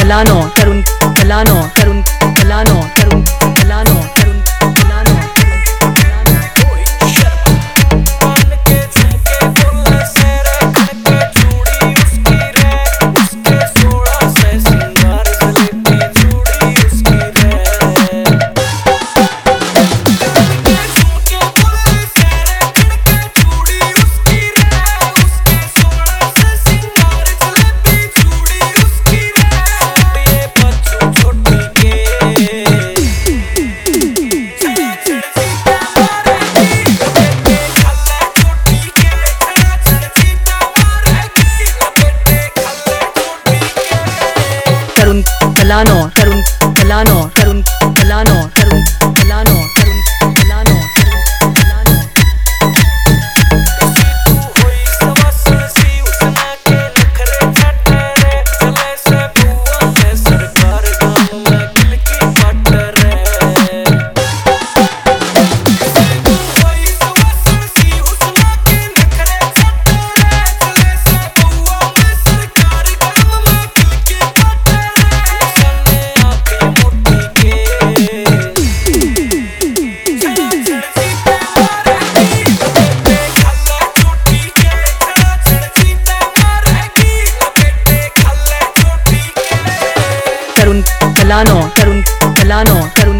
Delano, Tarun Delano, Tarun Delano, Tarun Delano, Tarun Delano, Tarun Delano. कान के झुमके बोले से रखन के चूड़ी उसकी रे, उसके 16 से सिंगार जलेबी चूड़ी उसकी रे। कान के झुमके बोले से रखन के चूड़ी उसकी रे, उसके 16 से सिंगार जलेबी चूड़ी उसकी रे। ये बच्चों छोटी के Tarun Delano, Tarun Delano, Tarun Delano, Tarun Delano, Tarun Delano, Tarun Delano. तू होई सवासन सी उसना के नखरे छटे रे, चले से बुआ में सरकार गाम में दिल की फट रे। तू होई सवासन सी उसना के नखरे छटे रे, चले से बुआ में सरकार गाम में दिल की फट रे। उसने आंखें मोटी के Tarun Delano, Tarun Delano, Tarun